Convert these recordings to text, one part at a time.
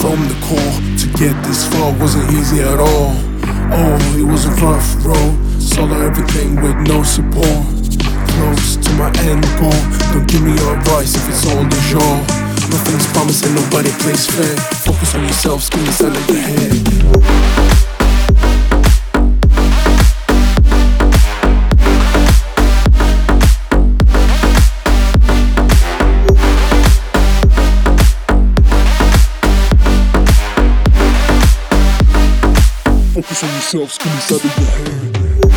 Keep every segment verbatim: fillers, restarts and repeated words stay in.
from the core. To get this far wasn't easy at all. Oh, it was a rough road, solo everything with no support. Close to my end goal, don't give me your advice if it's all is yours. Nothing's promised and nobody plays fair. Focus on yourself, scream inside of your head. Focus on yourself, scream inside of your head.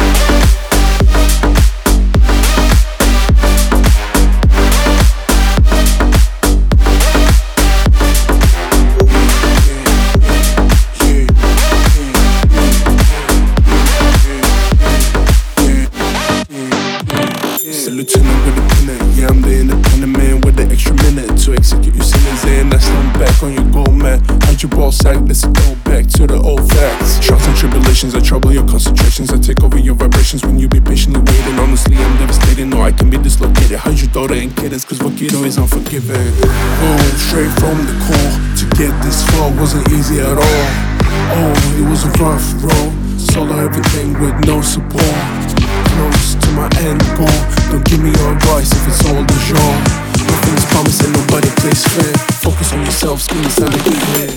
Lieutenant with a pennant, yeah, I'm the independent man with the extra minute to execute your sentence, and that's I'm back on your goal, man. Hide your ball sack, let's go back to the old facts. Trials and tribulations that trouble your concentrations, I take over your vibrations when you be patiently waiting. Honestly, I'm devastated, no, I can be dislocated. Hide your daughter and kittens, cause Vaquito is unforgiving. Oh, straight from the core, to get this far wasn't easy at all. Oh, it was a rough road, solo everything with no support. Close to my end goal, don't give me your advice if it's all is yours. Nothing's promised and nobody plays fair. Focus on yourself, scream inside of your head.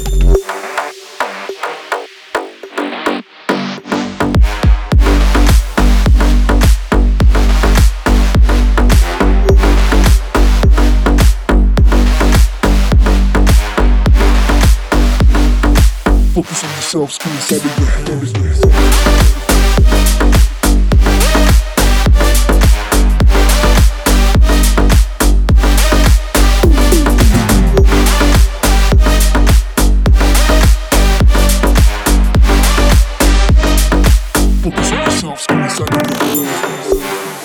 Focus on yourself, scream inside of your head. Focus on yourself, scream inside of your head.